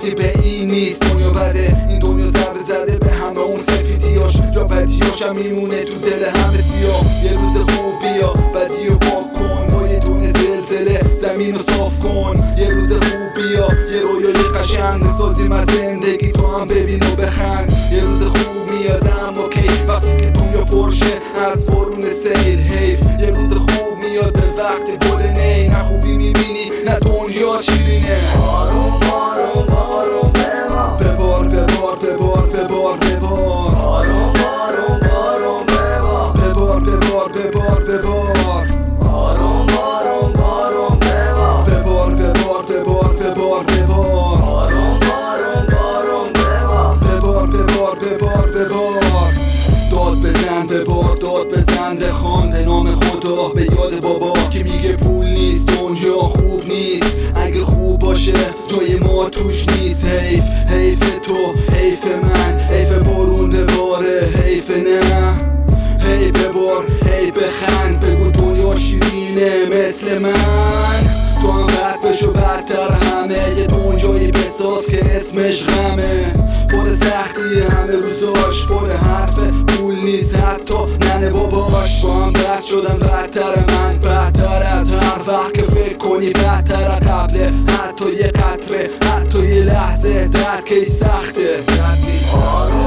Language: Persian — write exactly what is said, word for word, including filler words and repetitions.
ربطی به این نیست. دنیا بده، این دنیا ضربه زده به همه اون سفیدیاش، جا بدیاش هم میمونه تو دل همه سیاه. یه روز خوب بیا بدی و پاک کن، با یه دونه زلزله زمین رو صاف کن. یه روز خوب بیا یه رویای قشنگ بسازیم از زندگی، تو هم ببین و بخند. یه روز خوب میاد اما کی، وقتی که دنیا پرشه از بارون سیل. حیف یه روز خوب میاد به وقت گل نی، نه خوبی میبینی نه دنیا شیرینه. آروم آروم بارون ببار، ببار ببار ببار ببار ببار، آروم آروم بارون ببار، ببار ببار ببار ببار، آروم آروم بارون ببار، ببار ببار ببار ببار ببار، آروم آروم بارون ببار، ببار ببار ببار ببار. داد بزن ببار، داد بزن بخوان به نام خدا، به یاد بابا که میگه پول نیست دنیا خوب نیست. اگه خوب باشه جای ما توش نیست. حیف حیف تو، حیف من، حیف بارون بباره، حیف نه. هی ببار، هی بخند، بگو دنیا شیرینه مثل من. تو هم بد بشو بدتر همه، یه دنیایی بساز که اسمش غمه. پر سختی همه روزاش، پر حرف پول نیست حتی ننه باباش. با هم بس شدن بدتر من، بدتر از هر وقت که فکر کنی بدتر از قبله. حتی یه قطره، حتی یه لحظه درکش سخته. آروم